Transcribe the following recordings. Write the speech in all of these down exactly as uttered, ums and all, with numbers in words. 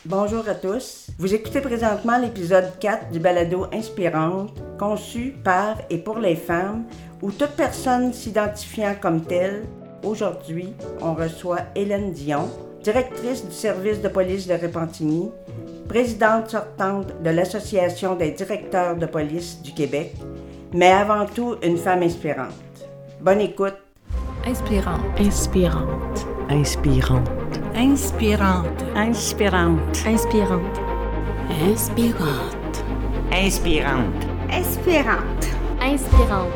Bonjour à tous. Vous écoutez présentement l'épisode quatre du balado Inspirante, conçu par et pour les femmes, où toute personne s'identifiant comme telle. Aujourd'hui, on reçoit Hélène Dion, directrice du service de police de Repentigny, présidente sortante de l'Association des directeurs de police du Québec, mais avant tout une femme inspirante. Bonne écoute. Inspirante. Inspirante. Inspirante. Inspirante. Inspirante. Inspirante. Inspirante. Inspirante. Inspirante. Inspirante.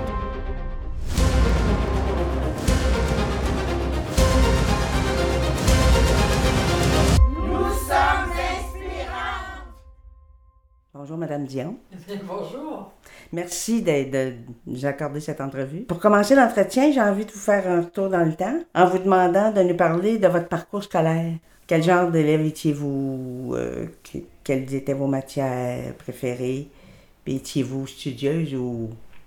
Nous sommes inspirantes. Bonjour, Madame Dion. Bonjour. Merci de, de nous accorder cette entrevue. Pour commencer l'entretien, j'ai envie de vous faire un retour dans le temps en vous demandant de nous parler de votre parcours scolaire. Quel genre d'élève étiez-vous? Euh, que, quelles étaient vos matières préférées? Puis étiez-vous studieuse ou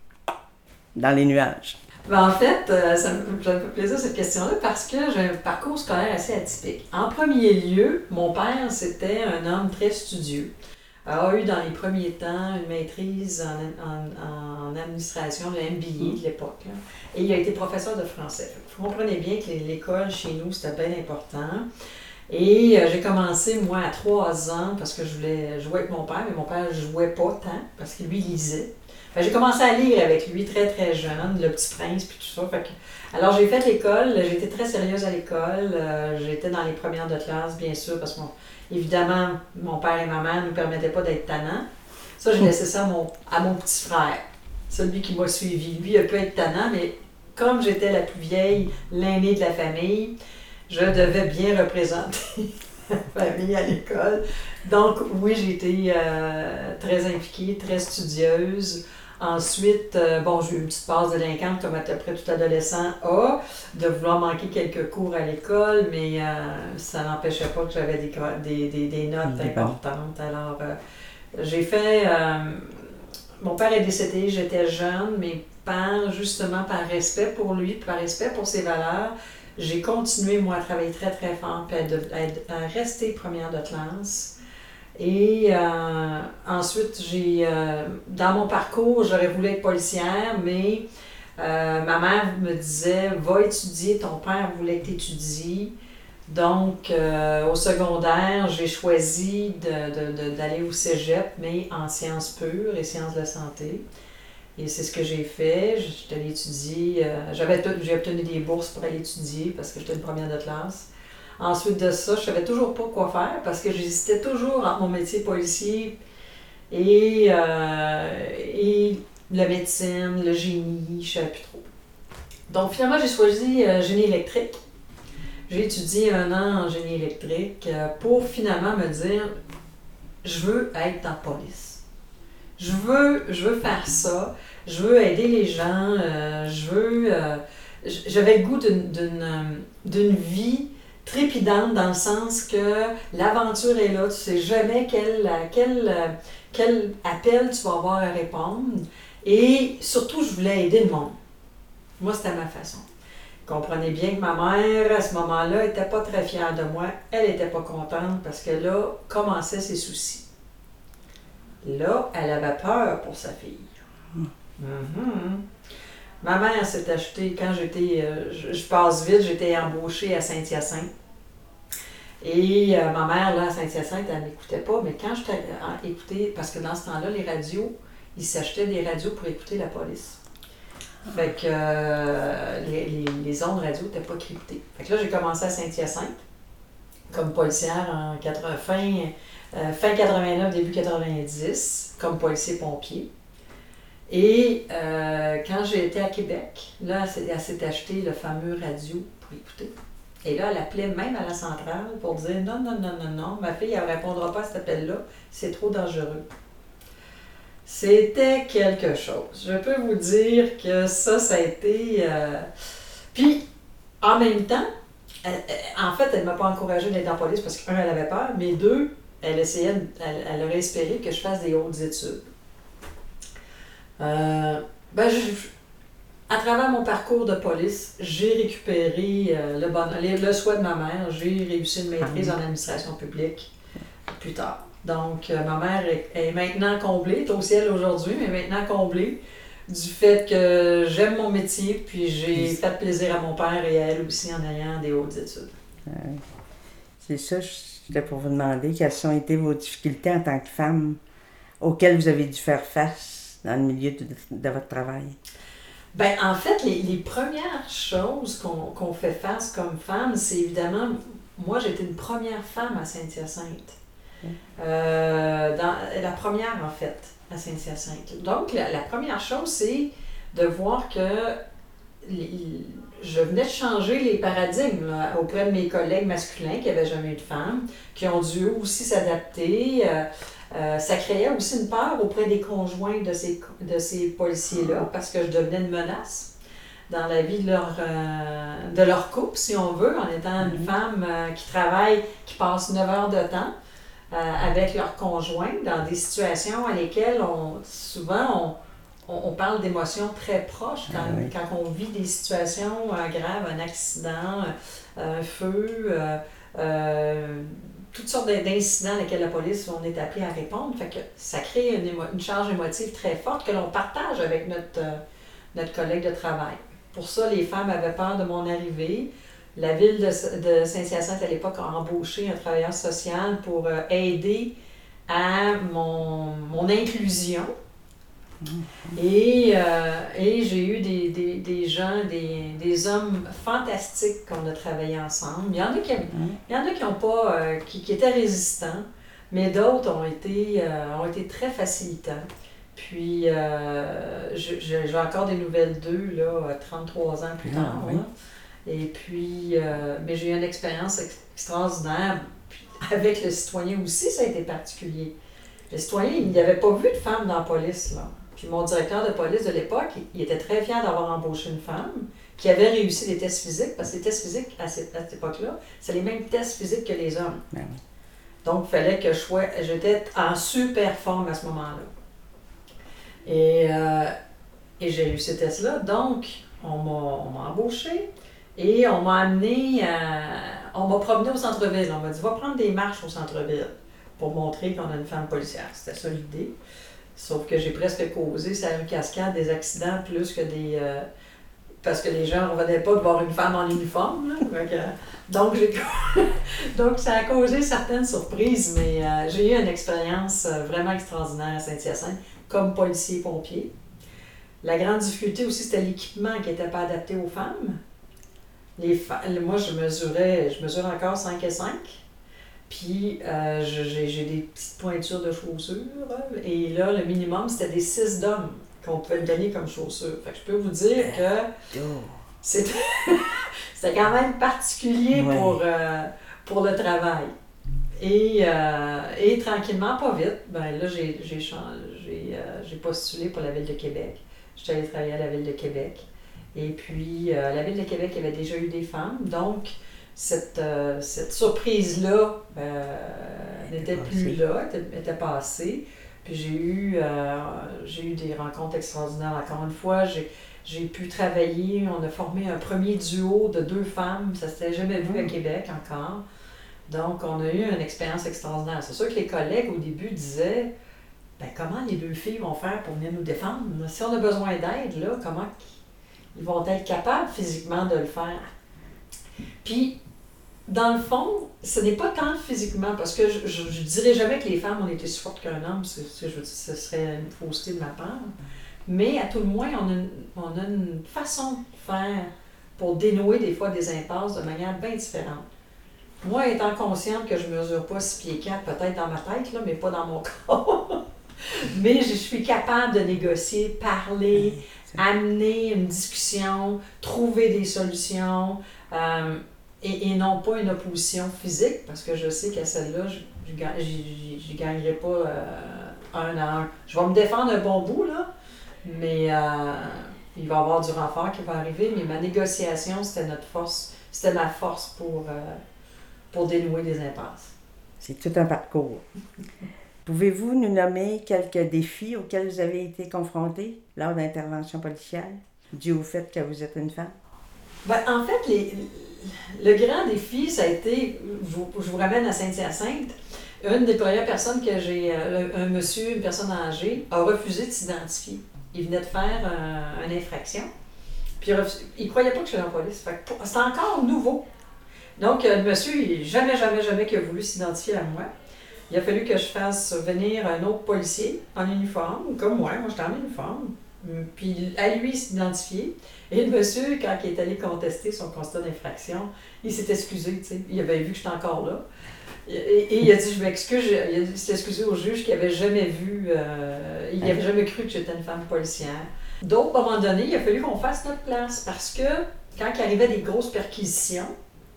dans les nuages? Ben, en fait, euh, ça, me, ça me fait plaisir cette question-là parce que j'ai un parcours scolaire assez atypique. En premier lieu, mon père, c'était un homme très studieux. A eu dans les premiers temps une maîtrise en, en, en administration, le M B A de l'époque. Là. Et il a été professeur de français. Vous comprenez bien que l'école chez nous, c'était bien important. Et euh, j'ai commencé, moi, à trois ans, parce que je voulais jouer avec mon père, mais mon père ne jouait pas tant, parce que lui, il lisait. Fait que j'ai commencé à lire avec lui très, très jeune, Le Petit Prince, puis tout ça. Fait que, alors, j'ai fait l'école, j'étais très sérieuse à l'école. Euh, j'étais dans les premières de classe, bien sûr, parce que mon, évidemment, mon père et ma mère ne nous permettaient pas d'être tannants. Ça, j'ai laissé ça à mon, à mon petit frère, celui qui m'a suivi. Lui, il peut être tannant, mais comme j'étais la plus vieille, l'aînée de la famille, je devais bien représenter la famille à l'école. Donc, oui, j'ai été euh, très impliquée, très studieuse. Ensuite, euh, bon, j'ai eu une petite passe délinquante, comme à peu près tout adolescent a, de vouloir manquer quelques cours à l'école, mais euh, ça n'empêchait pas que j'avais des, des, des, des notes Des importantes. Alors, euh, j'ai fait... Euh, mon père est décédé, j'étais jeune, mais par, justement, par respect pour lui, par respect pour ses valeurs, j'ai continué, moi, à travailler très, très fort, puis à, à, à rester première de classe. Et euh, ensuite, j'ai, euh, dans mon parcours, j'aurais voulu être policière, mais euh, ma mère me disait « Va étudier, ton père voulait que tu étudies. » Donc, euh, au secondaire, j'ai choisi de, de, de, d'aller au cégep, mais en sciences pures et sciences de la santé. Et c'est ce que j'ai fait. J'étais allée étudier. Euh, j'avais tout, j'ai obtenu des bourses pour aller étudier parce que j'étais une première de classe. Ensuite de ça, je ne savais toujours pas quoi faire parce que j'hésitais toujours entre mon métier policier et, euh, et la médecine, le génie, je ne savais plus trop. Donc finalement, j'ai choisi euh, génie électrique. J'ai étudié un an en génie électrique euh, pour finalement me dire je veux être en police. Je veux, je veux faire ça. Je veux aider les gens. Euh, je veux. Euh, j'avais le goût d'une, d'une, d'une vie trépidante dans le sens que l'aventure est là. Tu ne sais jamais quel, quel, quel appel tu vas avoir à répondre. Et surtout, je voulais aider le monde. Moi, c'était ma façon. Comprenez bien que ma mère, à ce moment-là, n'était pas très fière de moi. Elle n'était pas contente parce que là, commençaient ses soucis. Là, elle avait peur pour sa fille. Mm-hmm. Ma mère s'est achetée, quand j'étais, euh, je, je passe vite, j'étais embauchée à Saint-Hyacinthe. Et euh, ma mère, là, à Saint-Hyacinthe, elle ne m'écoutait pas, mais quand je t'ai écouté, parce que dans ce temps-là, les radios, ils s'achetaient des radios pour écouter la police. Fait que euh, les, les, les ondes radio n'étaient pas cryptées. Fait que là, j'ai commencé à Saint-Hyacinthe, comme policière en quatre-vingts, fin, euh, fin quatre-vingt-neuf, début quatre-vingt-dix, comme policier-pompier. Et euh, quand j'ai été à Québec, là, elle s'est acheté le fameux radio pour écouter. Et là, elle appelait même à la centrale pour dire « Non, non, non, non, non, ma fille, elle ne répondra pas à cet appel-là, c'est trop dangereux. » C'était quelque chose. Je peux vous dire que ça, ça a été... Euh... Puis, en même temps, elle, elle, en fait, elle ne m'a pas encouragée d'être en police parce qu'un, elle avait peur, mais deux, elle essayait, elle, elle aurait espéré que je fasse des hautes études. Euh, ben, je, à travers mon parcours de police, j'ai récupéré euh, le, bon, le, le souhait de ma mère. J'ai réussi une maîtrise en administration publique. plus tard. Donc, euh, ma mère est, est maintenant comblée, est au ciel aujourd'hui, mais maintenant comblée du fait que j'aime mon métier, puis j'ai fait plaisir à mon père et à elle aussi en ayant des hautes études. Euh, c'est ça, j'étais pour vous demander quelles ont été vos difficultés en tant que femme auxquelles vous avez dû faire face dans le milieu de, de votre travail. Bien, en fait, les, les premières choses qu'on, qu'on fait face comme femme, c'est évidemment, moi j'étais une première femme à Saint-Hyacinthe. Mmh. Euh, dans, la première en fait à Saint-Hyacinthe. Donc, la, la première chose, c'est de voir que les, je venais de changer les paradigmes là, auprès de mes collègues masculins qui n'avaient jamais eu de femmes, qui ont dû aussi s'adapter. Euh, Euh, ça créait aussi une peur auprès des conjoints de ces, de ces policiers-là, parce que je devenais une menace dans la vie de leur, euh, de leur couple, si on veut, en étant une femme euh, qui travaille, qui passe neuf heures de temps euh, avec leur conjoint dans des situations à lesquelles on, souvent on, on, on parle d'émotions très proches quand, ah oui. quand on vit des situations euh, graves, un accident, euh, un feu, euh, euh, toutes sortes d'incidents à lesquels la police, on est appelé à répondre. Fait que ça crée une, émo- une charge émotive très forte que l'on partage avec notre, euh, notre collègue de travail. Pour ça, les femmes avaient peur de mon arrivée. La ville de, de Saint-Hyacinthe, à l'époque, a embauché un travailleur social pour euh, aider à mon, mon inclusion. Et, euh, et j'ai eu des, des, des gens, des, des hommes fantastiques qu'on a travaillé ensemble. Il y en a qui, il y en a qui ont pas, euh, qui, qui étaient résistants, mais d'autres ont été, euh, ont été très facilitants. Puis euh, je, je, j'ai encore des nouvelles d'eux, là, trente-trois ans plus tard. Ah, oui. Et puis, euh, mais j'ai eu une expérience extraordinaire. Puis, avec le citoyen aussi, ça a été particulier. Le citoyen, il n'avait pas vu de femme dans la police, là. Puis mon directeur de police de l'époque, il était très fier d'avoir embauché une femme qui avait réussi les tests physiques, parce que les tests physiques, à cette, à cette époque-là, c'est les mêmes tests physiques que les hommes. Ben oui. Donc, il fallait que je sois... J'étais en super forme à ce moment-là. Et, euh, et j'ai eu ces tests-là. Donc, on m'a, on m'a embauché et on m'a amené à... On m'a promené au centre-ville. On m'a dit, va prendre des marches au centre-ville pour montrer qu'on a une femme policière. C'était ça l'idée. Sauf que j'ai presque causé, sur la rue Cascade, des accidents plus que des... Euh, parce que les gens ne revenaient pas de voir une femme en uniforme. Là. Donc, euh, donc, j'ai, donc, ça a causé certaines surprises, mais euh, j'ai eu une expérience vraiment extraordinaire à Saint-Hyacinthe comme policier-pompier. La grande difficulté aussi, c'était l'équipement qui n'était pas adapté aux femmes. Les fa- moi, je mesurais, je mesure encore cinq et cinq. Puis, euh, j'ai, j'ai des petites pointures de chaussures. Et là, le minimum, c'était des six d'hommes qu'on pouvait me donner comme chaussures. Fait que je peux vous dire que c'était, c'était quand même particulier ouais. pour, euh, pour le travail. Et, euh, et tranquillement, pas vite, ben là, j'ai, j'ai, j'ai, euh, j'ai postulé pour la Ville de Québec. J'étais allée travailler à la Ville de Québec. Et puis, euh, la Ville de Québec avait déjà eu des femmes. Donc, Cette, euh, cette surprise-là euh, n'était plus là, était, était passée. Puis j'ai eu, euh, j'ai eu des rencontres extraordinaires. Encore une fois, j'ai, j'ai pu travailler, on a formé un premier duo de deux femmes, ça ne s'était jamais vu à Québec encore. Donc, on a eu une expérience extraordinaire. C'est sûr que les collègues, au début, disaient ben, comment les deux filles vont faire pour venir nous défendre? Si on a besoin d'aide, là, comment ils vont être capables physiquement de le faire? Puis, dans le fond, ce n'est pas tant physiquement, parce que je ne dirais jamais que les femmes ont été plus fortes qu'un homme, c'est, c'est, je, ce serait une fausseté de ma part. Mais à tout le moins, on a, une, on a une façon de faire pour dénouer des fois des impasses de manière bien différente. Moi, étant consciente que je ne mesure pas six pieds quatre, peut-être dans ma tête, là, mais pas dans mon corps, mais je suis capable de négocier, parler, amener une discussion, trouver des solutions. Euh, Et, et non pas une opposition physique, parce que je sais qu'à celle-là, je ne gagnerai pas euh, un à un. Je vais me défendre un bon bout, là, mais euh, il va y avoir du renfort qui va arriver, mais ma négociation, c'était notre force, c'était ma force pour, euh, pour dénouer les impasses. C'est tout un parcours. Pouvez-vous nous nommer quelques défis auxquels vous avez été confrontés lors d'interventions policières, dû au fait que vous êtes une femme? Ben, en fait, les... Le grand défi, ça a été, je vous, je vous ramène à Saint-Hyacinthe, une des premières personnes que j'ai, euh, un monsieur, une personne âgée, a refusé de s'identifier. Il venait de faire euh, une infraction. Puis il ne croyait pas que j'étais dans la police. Fait que c'était encore nouveau. Donc, euh, le monsieur, il, jamais, jamais, jamais qu'il a voulu s'identifier à moi. Il a fallu que je fasse venir un autre policier en uniforme, comme moi. Moi, j'étais en uniforme. Puis à lui s'identifier. Et le monsieur, quand il est allé contester son constat d'infraction, il s'est excusé, tu sais. Il avait vu que j'étais encore là. Et, et il a dit, je m'excuse, il s'est excusé au juge qu'il n'avait jamais vu, euh, il n'avait jamais cru que j'étais une femme policière. Donc, à un moment donné, il a fallu qu'on fasse notre place parce que quand il arrivait des grosses perquisitions,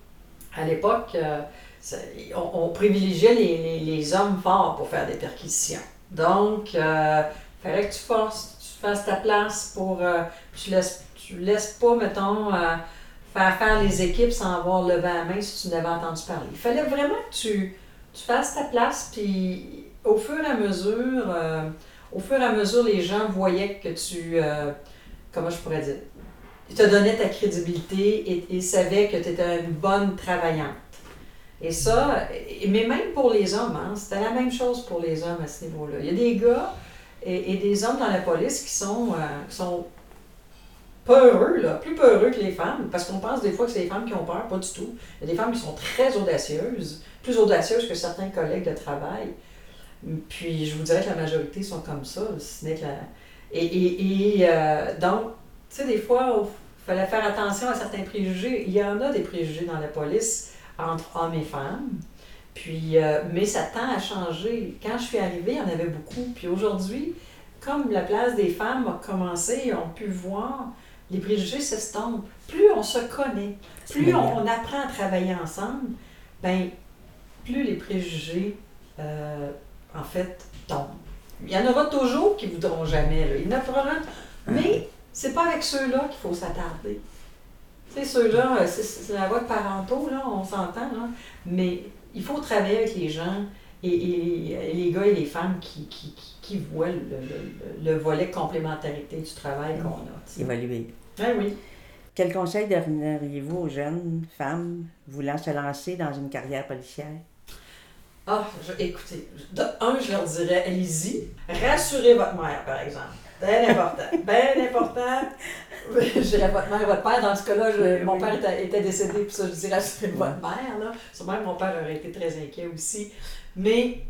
à l'époque, euh, ça, on, on privilégiait les, les, les hommes forts pour faire des perquisitions. Donc, il euh, fallait que tu fasses, tu fasses ta place pour... Euh, tu laisses, tu laisses pas, mettons, euh, faire faire les équipes sans avoir levé la main si tu n'avais entendu parler. Il fallait vraiment que tu, tu fasses ta place, puis au fur et à mesure, euh, au fur et à mesure, les gens voyaient que tu... Euh, comment je pourrais dire? Ils te donnaient ta crédibilité et, et savaient que tu étais une bonne travaillante. Et ça, mais même pour les hommes, hein, c'était la même chose pour les hommes à ce niveau-là. Il y a des gars et, et des hommes dans la police qui sont, euh, qui sont peureux, là, plus peureux que les femmes, parce qu'on pense des fois que c'est les femmes qui ont peur, pas du tout. Il y a des femmes qui sont très audacieuses, plus audacieuses que certains collègues de travail. Puis je vous dirais que la majorité sont comme ça, ce n'est que la... Et, et, et euh, donc, tu sais, des fois, il fallait faire attention à certains préjugés. Il y en a des préjugés dans la police entre hommes et femmes. Puis, euh, mais ça tend à changer. Quand je suis arrivée, il y en avait beaucoup. Puis aujourd'hui, comme la place des femmes a commencé, on a pu voir, les préjugés s'estompent. Plus on se connaît, plus on, on apprend à travailler ensemble, bien, plus les préjugés, euh, en fait, tombent. Il y en aura toujours qui ne voudront jamais. Là. Il y en a probablement, mais c'est pas avec ceux-là qu'il faut s'attarder. Tu sais, ceux-là, c'est, c'est la voie de parentaux, là, on s'entend, là, mais il faut travailler avec les gens et, et, et les gars et les femmes qui, qui, qui, qui voient le, le, le volet complémentarité du travail qu'on a. T'sais. Évoluer. Ben oui. Quel conseil donneriez-vous aux jeunes femmes voulant se lancer dans une carrière policière? Ah, je, écoutez, de un, je leur dirais, allez-y, rassurez votre mère, par exemple. Bien important. Bien important. Je dirais votre mère et votre père. Dans ce cas-là, je, mon père était, était décédé, puis ça, je dirais rassurez votre mère. Là. Sûrement, mon père aurait été très inquiet aussi. Mais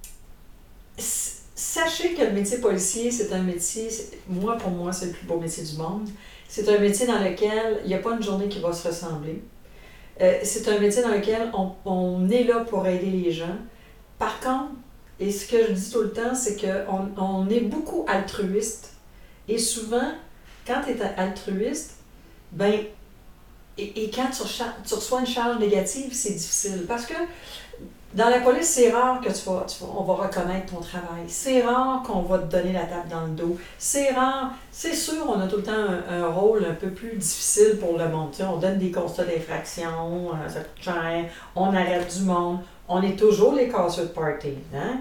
sachez que le métier policier, c'est un métier, moi, pour moi, c'est le plus beau métier du monde. C'est un métier dans lequel il n'y a pas une journée qui va se ressembler. Euh, c'est un métier dans lequel on, on est là pour aider les gens. Par contre, et ce que je dis tout le temps, c'est qu'on on est beaucoup altruiste. Et souvent, quand tu es altruiste, ben, et, et quand tu, recha- tu reçois une charge négative, c'est difficile. Parce que dans la police, c'est rare que tu vas, tu vas, on va reconnaître ton travail. C'est rare qu'on va te donner la tape dans le dos. C'est rare. C'est sûr, on a tout le temps un, un rôle un peu plus difficile pour le monde. Tu sais, on donne des constats d'infraction, euh, ça coûte cher, on arrête du monde. On est toujours les casseurs de party. Hein?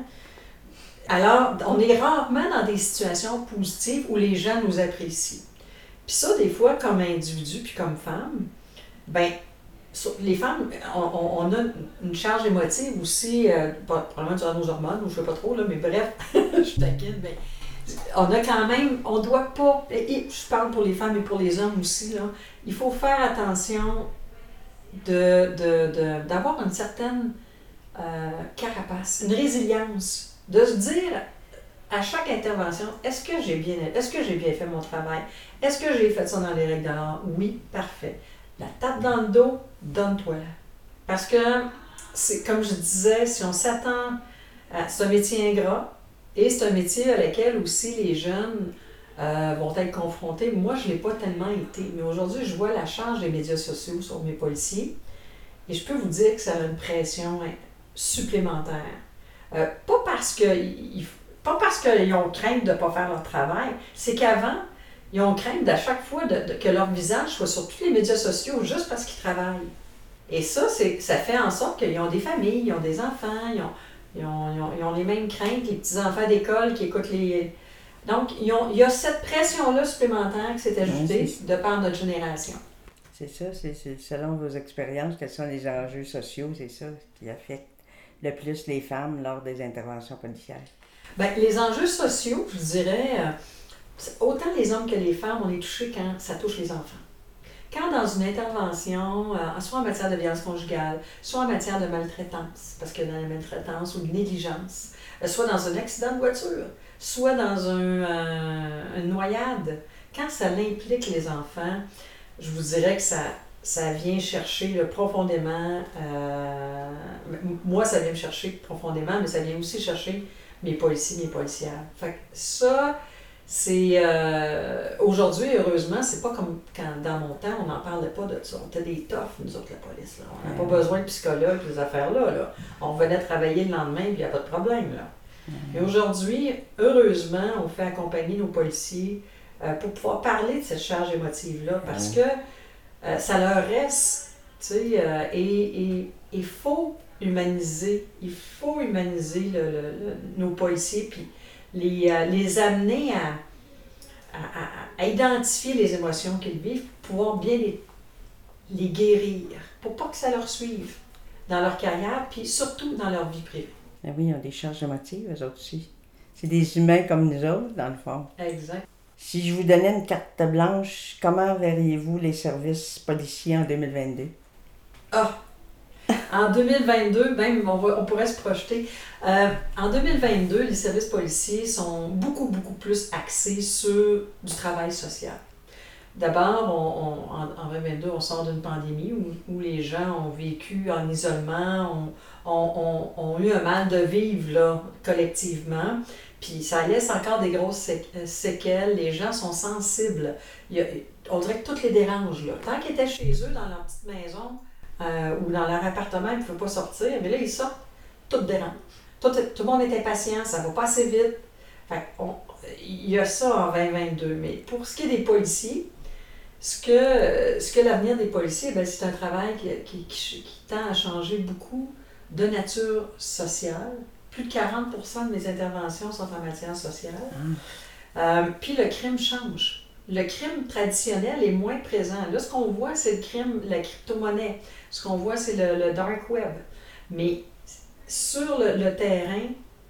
Alors, on est rarement dans des situations positives où les gens nous apprécient. Puis ça, des fois, comme individu puis comme femme, ben les femmes, on, on a une charge émotive aussi, euh, probablement durant nos hormones, ou je ne sais pas trop, là, mais bref, je taquine, mais on a quand même, on ne doit pas, et je parle pour les femmes et pour les hommes aussi, là, il faut faire attention de, de, de, d'avoir une certaine euh, carapace, une résilience, de se dire à chaque intervention, est-ce que j'ai bien, est-ce que j'ai bien fait mon travail? Est-ce que j'ai fait ça dans les règles de l'art? Oui, parfait. La tape dans le dos, donne-toi là. Parce que, c'est, comme je disais, si on s'attend à... C'est un métier ingrat et c'est un métier à lequel aussi les jeunes euh, vont être confrontés. Moi, je ne l'ai pas tellement été, mais aujourd'hui, je vois la charge des médias sociaux sur mes policiers et je peux vous dire que ça a une pression supplémentaire. Euh, pas parce que ils, pas parce qu'ils ont crainte de ne pas faire leur travail, c'est qu'avant, ils ont crainte d'à chaque fois de, de, que leur visage soit sur tous les médias sociaux juste parce qu'ils travaillent. Et ça, c'est, ça fait en sorte qu'ils ont des familles, ils ont des enfants, ils ont, ils ont, ils ont, ils ont les mêmes craintes, les petits-enfants d'école qui écoutent les... Donc, ils ont, il y a cette pression-là supplémentaire qui s'est ajoutée oui, de par notre génération. C'est ça, c'est, c'est selon vos expériences, quels sont les enjeux sociaux, c'est ça qui affecte le plus les femmes lors des interventions policières? Bien, les enjeux sociaux, je dirais, euh, autant les hommes que les femmes, on est touchés quand ça touche les enfants. Quand dans une intervention, euh, soit en matière de violence conjugale, soit en matière de maltraitance, parce que dans la maltraitance ou de négligence, euh, soit dans un accident de voiture, soit dans un, euh, une noyade, quand ça implique les enfants, je vous dirais que ça, ça vient chercher là, profondément, euh, moi ça vient me chercher profondément, mais ça vient aussi chercher mes policiers, mes policières. Fait que ça, c'est euh, aujourd'hui, heureusement, c'est pas comme quand dans mon temps, on n'en parlait pas de ça. On était des toughs, nous autres, la police. Là. On n'a pas besoin de psychologue, ces affaires-là, là. On venait travailler le lendemain, puis il n'y a pas de problème. Là. Mm-hmm. Et aujourd'hui, heureusement, on fait accompagner nos policiers euh, pour pouvoir parler de cette charge émotive-là, parce mm-hmm. que euh, ça leur reste, tu sais, euh, et il faut humaniser, il faut humaniser le, le, le, nos policiers, puis les, euh, les amener à, à, à, à identifier les émotions qu'ils vivent pour pouvoir bien les, les guérir, pour pas que ça leur suive dans leur carrière, puis surtout dans leur vie privée. Ah oui, ils ont des charges émotives, eux autres aussi. C'est des humains comme nous autres, dans le fond. Exact. Si je vous donnais une carte blanche, comment verriez-vous les services policiers en deux mille vingt-deux? Ah! En deux mille vingt-deux, même, on, va, on pourrait se projeter. Euh, en deux mille vingt-deux, les services policiers sont beaucoup, beaucoup plus axés sur du travail social. D'abord, on, on, en, en deux mille vingt-deux, on sort d'une pandémie où, où les gens ont vécu en isolement, ont, ont, ont, ont eu un mal de vivre là, collectivement. Puis ça laisse encore des grosses séquelles. Les gens sont sensibles. Il y a, on dirait que tout les dérange. Là. Tant qu'ils étaient chez eux, dans leur petite maison, Euh, ou dans leur appartement, ils ne pouvaient pas sortir, mais là, ils sortent, tout dérange. Tout, tout le monde est impatient, ça va pas assez vite. Fait on, il y a ça en vingt vingt-deux. Mais pour ce qui est des policiers, ce que, ce que l'avenir des policiers, bien, c'est un travail qui, qui, qui, qui tend à changer beaucoup de nature sociale. Plus de quarante pour cent de mes interventions sont en matière sociale. Mmh. Euh, puis le crime change. Le crime traditionnel est moins présent. Là, ce qu'on voit, c'est le crime, la crypto-monnaie. Ce qu'on voit, c'est le, le dark web. Mais sur le, le terrain,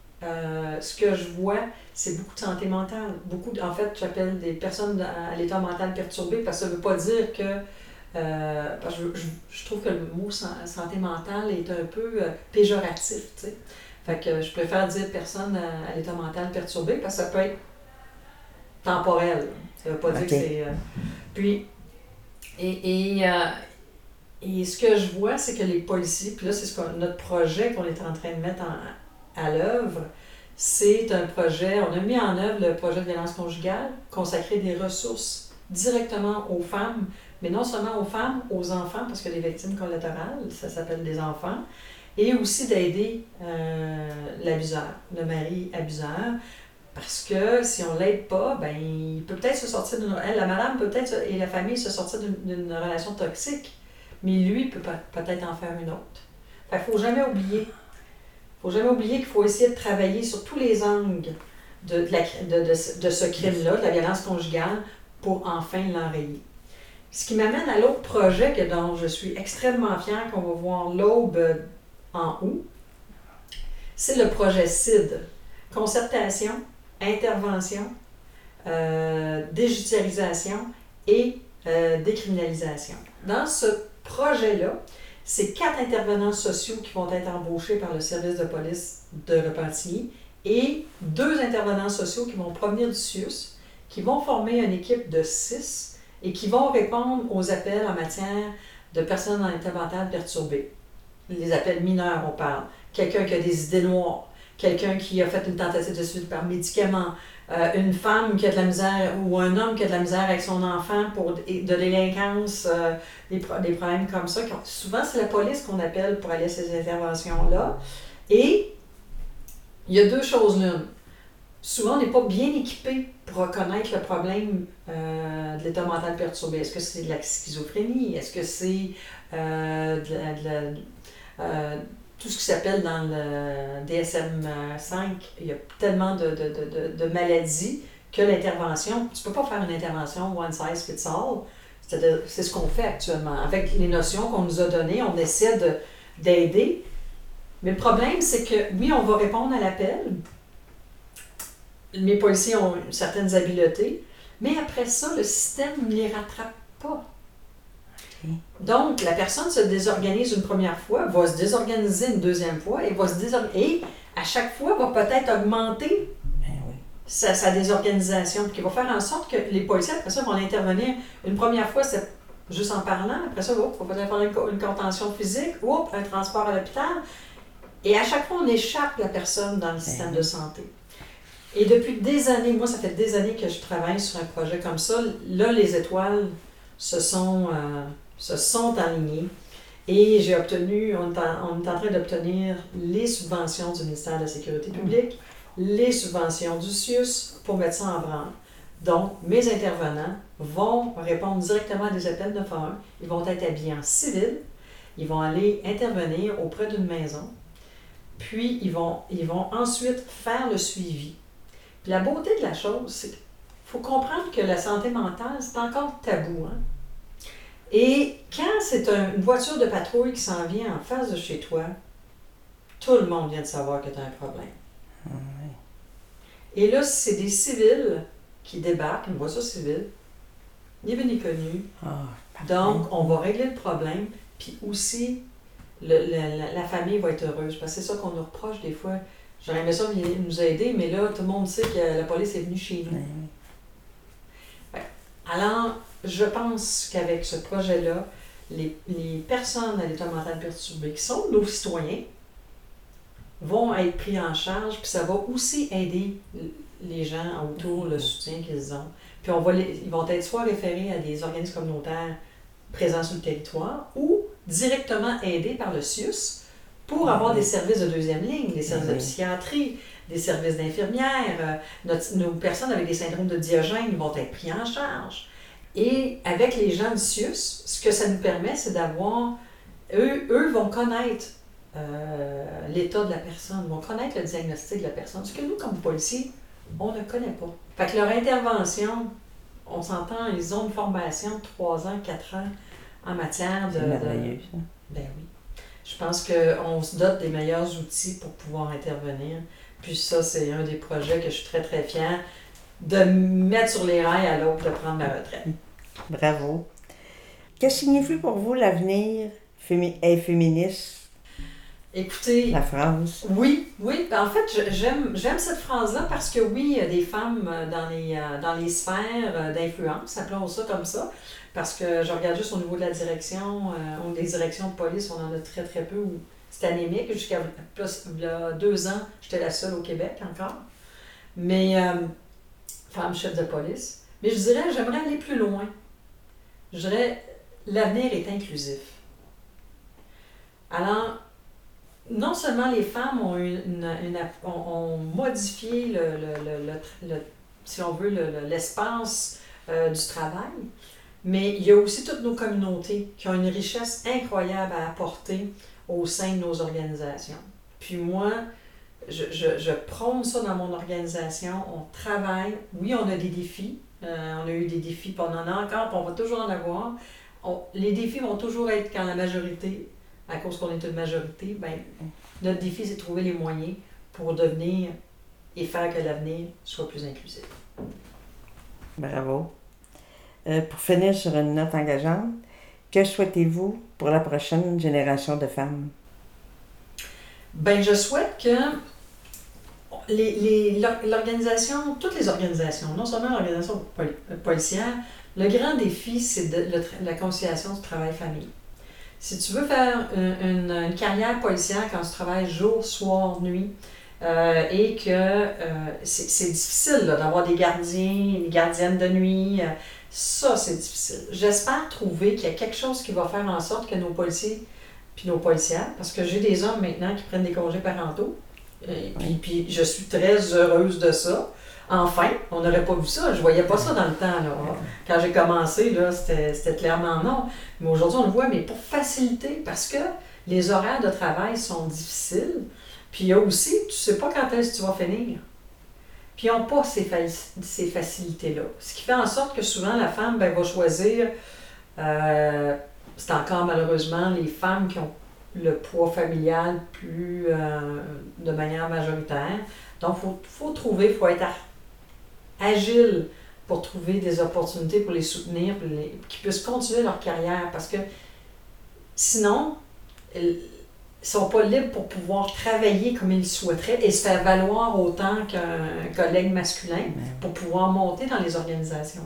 euh, ce que je vois, c'est beaucoup de santé mentale. Beaucoup, de, en fait, j'appelle des personnes à l'état mental perturbé parce que ça ne veut pas dire que... Euh, parce que je, je, je trouve que le mot santé mentale est un peu euh, péjoratif, tu sais. Fait que je préfère dire personne à, à l'état mental perturbé parce que ça peut être temporel. Ça ne veut pas okay. dire que c'est... Euh, puis, et, et, euh, et ce que je vois, c'est que les policiers, puis là, c'est ce qu'on, notre projet qu'on est en train de mettre en, à l'œuvre, c'est un projet, on a mis en œuvre le projet de violence conjugale, consacrer des ressources directement aux femmes, mais non seulement aux femmes, aux enfants, parce que les victimes collatérales, ça s'appelle des enfants, et aussi d'aider euh, l'abuseur, le mari abuseur, parce que si on ne l'aide pas, ben, il peut peut-être se sortir d'une... Elle, la madame peut peut-être, et la famille, se sortir d'une, d'une relation toxique, mais lui peut peut-être en faire une autre. Fait qu'il ne faut jamais oublier. Il ne faut jamais oublier qu'il faut essayer de travailler sur tous les angles de, de, la, de, de, de ce crime-là, de la violence conjugale, pour enfin l'enrayer. Ce qui m'amène à l'autre projet que, dont je suis extrêmement fière qu'on va voir l'aube en août, c'est le projet C I D. Concertation, intervention, euh, déjudiciarisation et euh, décriminalisation. Dans ce projet-là, c'est quatre intervenants sociaux qui vont être embauchés par le service de police de Repentigny et deux intervenants sociaux qui vont provenir du C I U S, qui vont former une équipe de six et qui vont répondre aux appels en matière de personnes en état mental perturbé. Les appels mineurs, on parle. Quelqu'un qui a des idées noires. Quelqu'un qui a fait une tentative de suicide par médicament, euh, une femme qui a de la misère ou un homme qui a de la misère avec son enfant pour de, de délinquance, euh, des, pro- des problèmes comme ça. Souvent, c'est la police qu'on appelle pour aller à ces interventions-là. Et il y a deux choses l'une. Souvent, on n'est pas bien équipé pour reconnaître le problème euh, de l'état mental perturbé. Est-ce que c'est de la schizophrénie? Est-ce que c'est euh, de la... De la euh, tout ce qui s'appelle dans le D S M cinq, il y a tellement de, de, de, de maladies que l'intervention, tu ne peux pas faire une intervention one size fits all. C'est-à-dire, c'est ce qu'on fait actuellement. Avec les notions qu'on nous a données, on essaie de, d'aider, Mais le problème, c'est que oui, on va répondre à l'appel. Mes policiers ont certaines habiletés, mais après ça, le système ne les rattrape pas. Okay. Donc, la personne se désorganise une première fois, va se désorganiser une deuxième fois et va se désorganiser. Et à chaque fois, va peut-être augmenter ben oui. sa, sa désorganisation, qui va faire en sorte que les policiers, après ça, vont intervenir. Une première fois, c'est juste en parlant. Après ça, oh, il va peut-être faire une, une contention physique, oh, un transport à l'hôpital. Et à chaque fois, on échappe la personne dans le ben système oui. de santé. Et depuis des années, moi, ça fait des années que je travaille sur un projet comme ça. Là, les étoiles se sont, euh, se sont alignées. Et j'ai obtenu, on est en, on est en train d'obtenir les subventions du ministère de la Sécurité publique, mmh. les subventions du C I U S pour mettre ça en branle. Donc, mes intervenants vont répondre directement à des appels neuf un un. Ils vont être habillés en civil. Ils vont aller intervenir auprès d'une maison. Puis, ils vont, ils vont ensuite faire le suivi. Puis la beauté de la chose, c'est qu'il faut comprendre que la santé mentale, c'est encore tabou. Hein? Et quand c'est un, une voiture de patrouille qui s'en vient en face de chez toi, tout le monde vient de savoir que tu as un problème. Ah oui. Et là, c'est des civils qui débarquent, une voiture civile, ni vu ni connu. Ah, donc, on va régler le problème, puis aussi, le, la, la famille va être heureuse. Parce que c'est ça qu'on nous reproche des fois. J'aurais aimé ça nous aider, mais là, tout le monde sait que la police est venue chez nous. Oui. Alors, je pense qu'avec ce projet-là, les, les personnes à l'état mental perturbé, qui sont nos citoyens, vont être pris en charge, puis ça va aussi aider les gens autour, le soutien qu'ils ont. Puis on va les, ils vont être soit référés à des organismes communautaires présents sur le territoire, ou directement aidés par le C I U S, pour avoir des services de deuxième ligne, des services oui. de psychiatrie, des services d'infirmières. Euh, notre, nos personnes avec des syndromes de Diogène vont être pris en charge. Et avec les gens du C I U S, ce que ça nous permet, c'est d'avoir... Eux, eux vont connaître euh, l'état de la personne, vont connaître le diagnostic de la personne, ce que nous, comme policiers, on ne connaît pas. Fait que leur intervention, on s'entend, ils ont une formation de trois ans, quatre ans en matière de... C'est merveilleux, ça. Ben oui. Je pense qu'on se dote des meilleurs outils pour pouvoir intervenir. Puis ça, c'est un des projets que je suis très, très fière de mettre sur les rails à l'autre de prendre ma retraite. Bravo. Que signifie pour vous l'avenir fémi- est féministe? Écoutez... La phrase. Oui, oui. En fait, j'aime, j'aime cette phrase-là parce que oui, il y a des femmes dans les, dans les sphères d'influence, appelons ça comme ça. Parce que je regarde juste au niveau de la direction, euh, des directions de police, on en a très très peu. C'est anémique. Jusqu'à plus, il y a deux ans, j'étais la seule au Québec encore. Mais, euh, femme chef de police. Mais je dirais, j'aimerais aller plus loin. Je dirais, l'avenir est inclusif. Alors, non seulement les femmes ont, une, une, une, ont, ont modifié, le, le, le, le, le, si on veut, le, le, l'espace euh, du travail, mais il y a aussi toutes nos communautés qui ont une richesse incroyable à apporter au sein de nos organisations. Puis moi, je, je, je prône ça dans mon organisation. On travaille. Oui, on a des défis. Euh, on a eu des défis, puis on en a encore, puis on va toujours en avoir. On, les défis vont toujours être quand la majorité, à cause qu'on est une majorité, ben, notre défi, c'est de trouver les moyens pour devenir et faire que l'avenir soit plus inclusif. Bravo. Euh, pour finir sur une note engageante, que souhaitez-vous pour la prochaine génération de femmes? Bien, je souhaite que les, les, l'organisation, toutes les organisations, non seulement l'organisation poli- policière, le grand défi, c'est de, le, la conciliation du travail-famille. Si tu veux faire une, une, une carrière policière quand tu travailles jour, soir, nuit, euh, et que euh, c'est, c'est difficile là, d'avoir des gardiens, des gardiennes de nuit, euh, ça c'est difficile. J'espère trouver qu'il y a quelque chose qui va faire en sorte que nos policiers puis nos policières, parce que j'ai des hommes maintenant qui prennent des congés parentaux, et puis, puis je suis très heureuse de ça. Enfin, on n'aurait pas vu ça. Je voyais pas ça dans le temps. Là. Quand j'ai commencé, là, c'était, c'était clairement non. Mais aujourd'hui, on le voit, mais pour faciliter, parce que les horaires de travail sont difficiles. Puis il y a aussi, tu sais pas quand est-ce que tu vas finir. Puis ils n'ont pas ces, fa- ces facilités-là. Ce qui fait en sorte que souvent, la femme ben, va choisir... Euh, c'est encore malheureusement les femmes qui ont le poids familial plus euh, de manière majoritaire. Donc, il faut, faut trouver, il faut être agile pour trouver des opportunités pour les soutenir, pour les, qu'ils puissent continuer leur carrière. Parce que sinon, ils ne sont pas libres pour pouvoir travailler comme ils le souhaiteraient et se faire valoir autant qu'un collègue masculin pour pouvoir monter dans les organisations.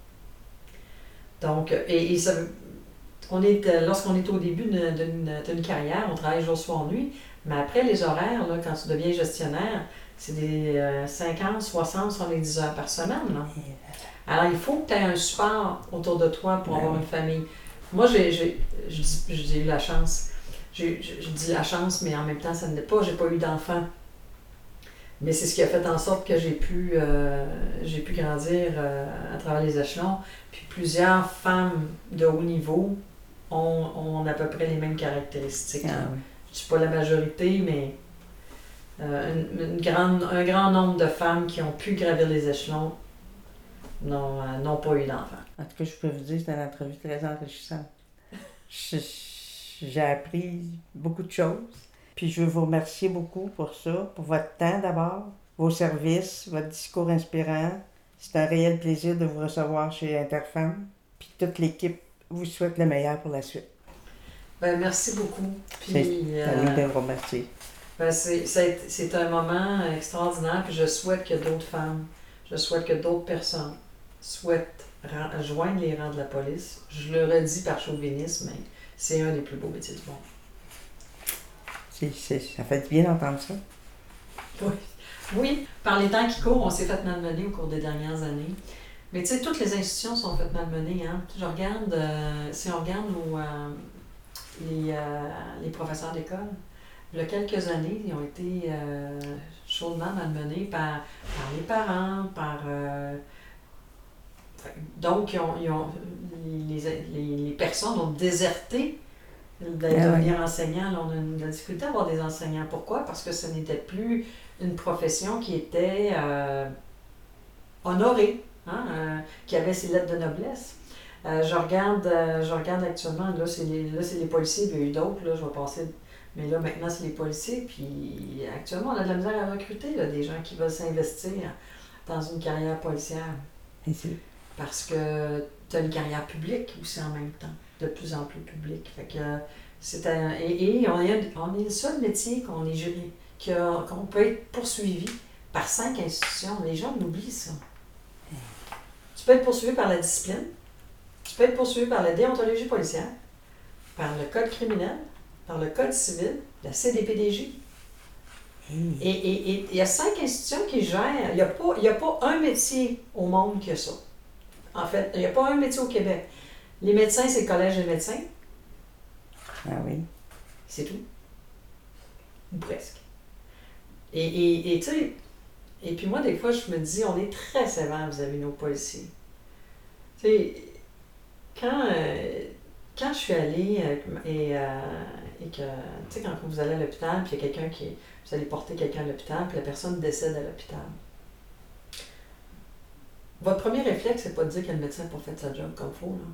Donc, et, et ça, on est, lorsqu'on est au début d'une, d'une, d'une carrière, on travaille jour, soir, nuit, mais après les horaires, là, quand tu deviens gestionnaire, c'est des euh, cinquante, soixante, soixante-dix heures par semaine. Là. Alors, il faut que tu aies un support autour de toi pour avoir une famille. Moi, j'ai, j'ai, j'ai, j'ai eu la chance. J'ai, je dis la chance, mais en même temps, ça ne l'est pas. J'ai pas eu d'enfant. Mais c'est ce qui a fait en sorte que j'ai pu, euh, j'ai pu grandir euh, à travers les échelons. Puis plusieurs femmes de haut niveau ont, ont à peu près les mêmes caractéristiques. Ah, oui. Je ne suis pas la majorité, mais euh, une, une grande, un grand nombre de femmes qui ont pu gravir les échelons n'ont, euh, n'ont pas eu d'enfants. En tout cas, je peux vous dire que c'est une entrevue très enrichissante. Je- J'ai appris beaucoup de choses. Puis je veux vous remercier beaucoup pour ça, pour votre temps d'abord, vos services, votre discours inspirant. C'est un réel plaisir de vous recevoir chez Interfemme. Puis toute l'équipe vous souhaite le meilleur pour la suite. Ben, merci beaucoup. Puis, C'est euh, à nous de vous remercier. ben, c'est, c'est, c'est un moment extraordinaire, puis je souhaite que d'autres femmes, je souhaite que d'autres personnes souhaitent ren- joindre les rangs de la police. Je le redis par chauvinisme, mais c'est un des plus beaux métiers du monde. C'est, c'est, ça fait du bien d'entendre ça. Oui. Oui, par les temps qui courent, on s'est fait malmener au cours des dernières années. Mais tu sais, toutes les institutions sont faites malmener. Hein? Je regarde, euh, si on regarde nos, euh, les, euh, les professeurs d'école, il y a quelques années, ils ont été euh, chaudement malmenés par, par les parents, par... Euh, donc, ils ont, ils ont, les, les, les personnes ont déserté d'être Ah oui. devenir enseignant. Là, on a une, de la difficulté à avoir des enseignants. Pourquoi? Parce que ce n'était plus une profession qui était euh, honorée, hein, euh, qui avait ses lettres de noblesse. Euh, je, regarde, euh, je regarde actuellement, là c'est, les, là, c'est les policiers, il y a eu d'autres, là, je vais passer, mais là, maintenant, c'est les policiers. Puis actuellement, on a de la misère à recruter là, des gens qui veulent s'investir dans une carrière policière. Ici. Parce que tu as une carrière publique aussi en même temps, de plus en plus publique. Fait que c'est un, et, et on, est, on est le seul métier qu'on est géré, que, qu'on peut être poursuivi par cinq institutions. Les gens oublient ça. Tu peux être poursuivi par la discipline, tu peux être poursuivi par la déontologie policière, par le code criminel, par le code civil, la C D P D J. Mmh. Et et- et il y a cinq institutions qui gèrent. Il n'y a, pas- il y a pas un métier au monde qui a ça. En fait, il n'y a pas un métier au Québec. Les médecins, c'est le collège des médecins, Ah oui. c'est tout. Ou presque. Et, et, et tu sais, et puis moi, des fois, je me dis, on est très sévère vis-à-vis de nos policiers. Tu sais, quand, euh, quand je suis allée euh, et, euh, et que, tu sais, quand vous allez à l'hôpital, puis il y a quelqu'un qui, vous allez porter quelqu'un à l'hôpital, puis la personne décède à l'hôpital. Votre premier réflexe, c'est pas de dire que le médecin n'a pas fait sa job comme il faut, là.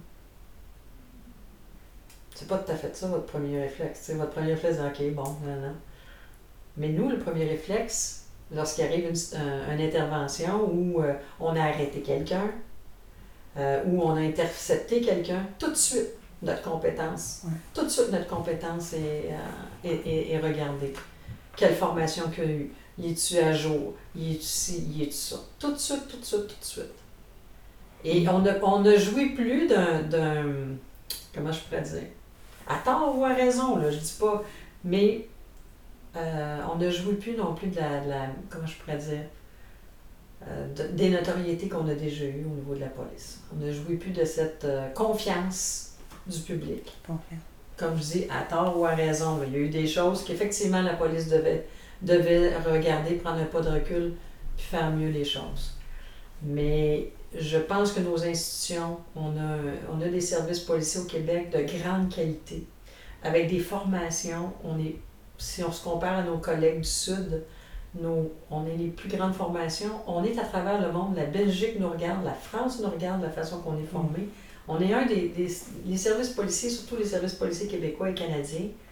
C'est pas tout à fait ça, votre premier réflexe. T'sais, votre premier réflexe, c'est OK, bon, non, non. Mais nous, le premier réflexe, lorsqu'il arrive une, un- une intervention où euh, on a arrêté quelqu'un, euh, où on a intercepté quelqu'un, tout de suite, notre compétence, Ouais. tout de suite, notre compétence est, euh, est, est- est regardée. Quelle formation qu'il a eu? Y est-tu à jour? Y est-tu ci? Y est-tu ça? Tout de suite, tout de suite, tout de suite. Et on ne on ne jouit plus d'un, d'un... Comment je pourrais dire? À tort ou à raison, là, je dis pas. Mais euh, on ne jouit plus non plus de la... de la- comment je pourrais dire? Euh, de- des notoriétés qu'on a déjà eues au niveau de la police. On ne jouit plus de cette euh, confiance du public. Confiance. Comme je dis, à tort ou à raison. Là. Il y a eu des choses qu'effectivement la police devait, devait regarder, prendre un pas de recul, puis faire mieux les choses. Mais je pense que nos institutions, on a, on a des services policiers au Québec de grande qualité, avec des formations. On est, si on se compare à nos collègues du Sud, nos, on est les plus grandes formations. On est à travers le monde. La Belgique nous regarde, la France nous regarde, la façon qu'on est formé. On est un des, des les services policiers, surtout les services policiers québécois et canadiens,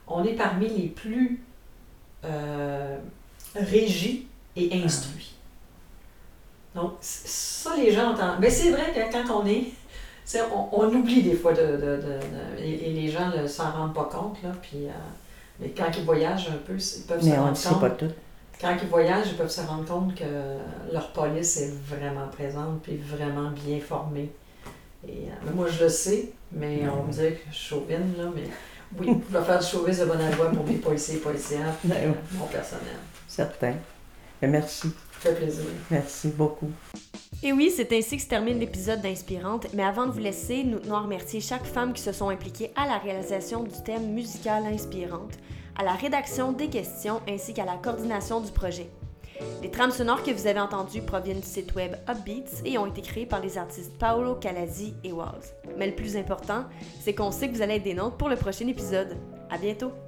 on est parmi les plus euh, régis et instruits. Donc, ça, les gens entendent. Mais c'est vrai que quand on est, on, on oublie des fois de. de, de, de et, et les gens ne s'en rendent pas compte, là. Puis, euh, mais quand ils voyagent un peu, ils peuvent mais se on rendre ne sait compte. pas tout. Quand ils voyagent, ils peuvent se rendre compte que leur police est vraiment présente puis vraiment bien formée. Et, euh, moi, je le sais, mais on me dit que je suis chauvine, là, mais oui, je vais faire du chauvisme de bonne aloi pour mes policiers et policières, puis euh, mon personnel. Certain. Mais merci. Ça fait plaisir. Merci beaucoup. Et oui, c'est ainsi que se termine l'épisode d'Inspirante, mais avant de vous laisser, nous tenons à remercier chaque femme qui se sont impliquées à la réalisation du thème musical Inspirante, à la rédaction des questions ainsi qu'à la coordination du projet. Les trames sonores que vous avez entendues proviennent du site web Upbeats et ont été créées par les artistes Paolo Calazzi et Waz. Mais le plus important, c'est qu'on sait que vous allez être des nôtres pour le prochain épisode. À bientôt!